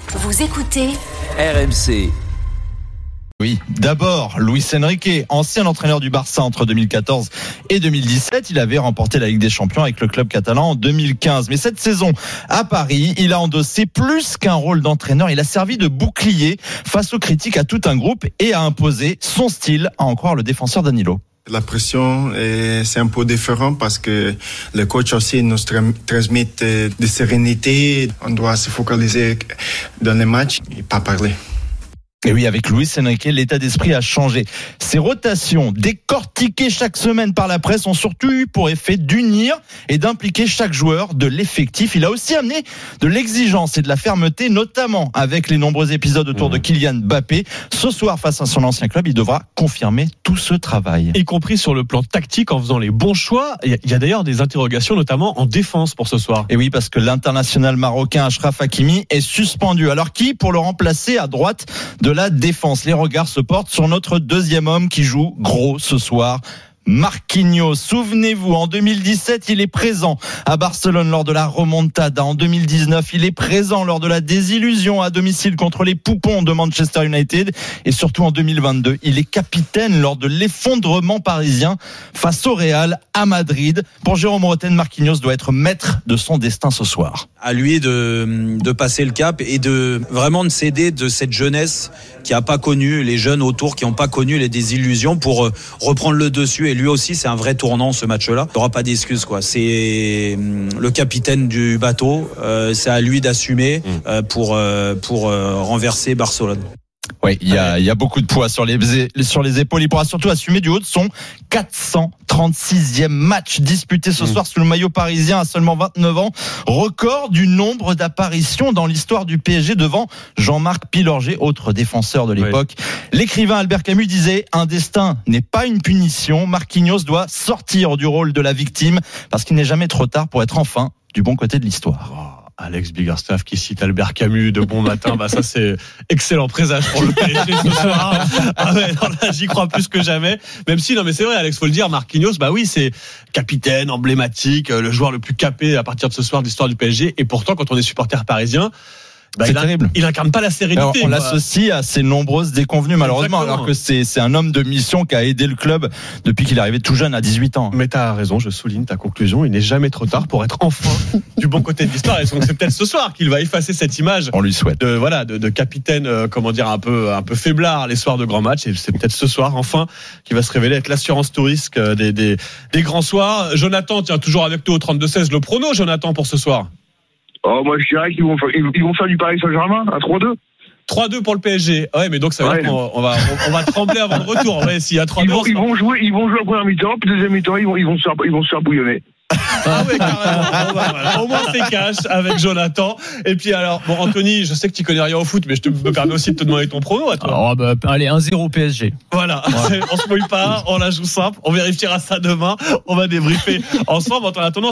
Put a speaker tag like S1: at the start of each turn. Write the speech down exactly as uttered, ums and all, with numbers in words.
S1: Vous écoutez
S2: R M C.
S3: Oui, d'abord, Luis Enrique, ancien entraîneur du Barça entre deux mille quatorze et deux mille dix-sept. Il avait remporté la Ligue des Champions avec le club catalan en deux mille quinze. Mais cette saison, à Paris, il a endossé plus qu'un rôle d'entraîneur. Il a servi de bouclier face aux critiques à tout un groupe et a imposé son style, à en croire le défenseur Danilo.
S4: La pression, c'est un peu différent parce que le coach aussi nous transmet de sérénité. On doit se focaliser dans les matchs et pas parler.
S3: Et oui, avec Luis Enrique, l'état d'esprit a changé. Ces rotations, décortiquées chaque semaine par la presse, ont surtout eu pour effet d'unir et d'impliquer chaque joueur de l'effectif. Il a aussi amené de l'exigence et de la fermeté, notamment avec les nombreux épisodes autour de Kylian Mbappé. Ce soir, face à son ancien club, il devra confirmer tout ce travail.
S5: Y compris sur le plan tactique, en faisant les bons choix. Il y a d'ailleurs des interrogations, notamment en défense pour ce soir.
S3: Et oui, parce que l'international marocain Achraf Hakimi est suspendu. Alors qui pour le remplacer à droite de de la défense? Les regards se portent sur notre deuxième homme qui joue gros ce soir, Marquinhos. Souvenez-vous, en deux mille dix-sept, il est présent à Barcelone lors de la remontada. En deux mille dix-neuf, il est présent lors de la désillusion à domicile contre les Poupons de Manchester United. Et surtout en deux mille vingt-deux, il est capitaine lors de l'effondrement parisien face au Real à Madrid. Pour Jérôme Rotten, Marquinhos doit être maître de son destin ce soir.
S6: À lui de, de passer le cap et de vraiment de s'aider de cette jeunesse qui n'a pas connu, les jeunes autour qui n'ont pas connu les désillusions pour reprendre le dessus. Et lui aussi, c'est un vrai tournant ce match-là. Il n'y aura pas d'excuses, quoi. C'est le capitaine du bateau. Euh, c'est à lui d'assumer euh, pour, euh, pour euh, renverser Barcelone.
S3: Oui, il y a, il y a beaucoup de poids sur les, sur les épaules. Il pourra surtout assumer du haut de son quatre cent trente-sixième match disputé ce soir sous le maillot parisien à seulement vingt-neuf ans. Record du nombre d'apparitions dans l'histoire du P S G devant Jean-Marc Pilorget, autre défenseur de l'époque. Oui. L'écrivain Albert Camus disait « Un destin n'est pas une punition. Marquinhos doit sortir du rôle de la victime parce qu'il n'est jamais trop tard pour être enfin du bon côté de l'histoire. »
S5: Wow. Alex Biggerstaff qui cite Albert Camus de bon matin, bah ça c'est excellent présage pour le P S G ce soir. Ah ouais, non, là, j'y crois plus que jamais. Même si, non mais c'est vrai, Alex, faut le dire, Marquinhos, bah oui, c'est capitaine, emblématique, le joueur le plus capé à partir de ce soir de l'histoire du P S G. Et pourtant, quand on est supporter parisien, bah,
S3: c'est
S5: il,
S3: terrible.
S5: Il incarne pas la sérénité.
S3: Alors, on quoi. l'associe à ses nombreuses déconvenues, malheureusement, Exactement. alors que c'est, c'est un homme de mission qui a aidé le club depuis qu'il est arrivé tout jeune à dix-huit ans.
S5: Mais t'as raison, je souligne ta conclusion. Il n'est jamais trop tard pour être enfin du bon côté de l'histoire. Et donc, c'est peut-être ce soir qu'il va effacer cette image.
S3: On lui souhaite.
S5: De, voilà, de, de capitaine, euh, comment dire, un peu, un peu faiblard les soirs de grands matchs. Et c'est peut-être ce soir, enfin, qui va se révéler être l'assurance tout risque des, des, des grands soirs. Jonathan, tiens, toujours avec toi au trente-deux seize. Le prono, Jonathan, pour ce soir?
S7: Oh, moi, je dirais qu'ils vont faire, ils vont faire du Paris Saint-Germain à trois deux.
S5: trois deux pour le P S G. Ouais, mais donc ça veut ouais. dire qu'on on va, on, on va trembler avant le retour. Ouais, s'il y a trois deux.
S7: Ils vont, ils vont jouer, ils vont jouer la première mi-temps, puis deuxième mi-temps, ils vont, ils vont se faire, ils vont se faire bouillonner.
S5: Ah ouais, carrément. Bon, bah, voilà. Au moins c'est cash avec Jonathan. Et puis alors, bon Anthony, je sais que tu connais rien au foot, mais je te me permets aussi de te demander ton prono à toi.
S8: Alors, bah, allez, un zéro P S G.
S5: Voilà, ouais. On se mouille pas, on la joue simple, on vérifiera ça demain, on va débriefer ensemble en attendant.